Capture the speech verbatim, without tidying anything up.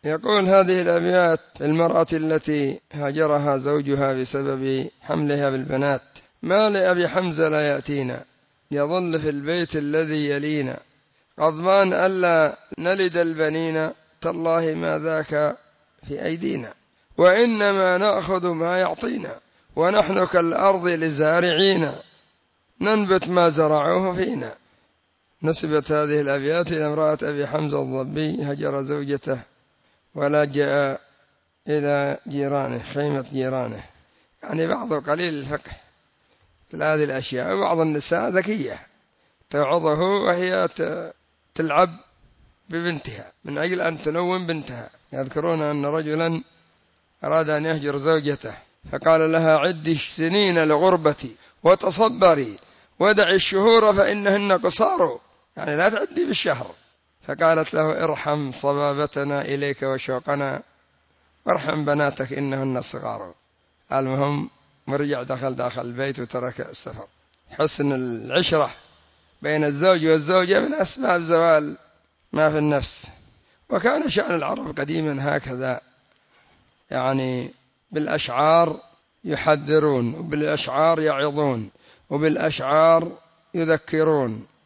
يقول هذه الأبيات: المرأة التي هاجرها زوجها بسبب حملها بالبنات: ما لأبي حمزة لا يأتينا، يظل في البيت الذي يلينا، غضبان ألا نلد البنين، تالله ما ذاك في أيدينا، وإنما نأخذ ما يعطينا، ونحن كالأرض لزارعين، ننبت ما زرعوه فينا. نسبت هذه الأبيات إلى امرأة أبي حمزة الضبي، هجر زوجته ولجأ إلى جيرانه، خيمة جيرانه. يعني بعضه قليل الفقه مثل هذه الأشياء، وبعض النساء ذكية توعظه وهي تلعب ببنتها من أجل أن تنوم بنتها. يذكرون أن رجلا أراد أن يهجر زوجته فقال لها: عدي سنين لغربتي وتصبري ودعي الشهور فإنهن قصار، يعني لا تعدي بالشهر. فقالت له: ارحم صبابتنا إليك وشوقنا، وارحم بناتك إنهن صغار. المهم ورجع دخل داخل البيت وترك السفر. حسن العشرة بين الزوج والزوجة من أسباب زوال ما في النفس. وكان شأن العرب قديما هكذا، يعني بالأشعار يحذرون، وبالأشعار يعظون، وبالأشعار يذكرون.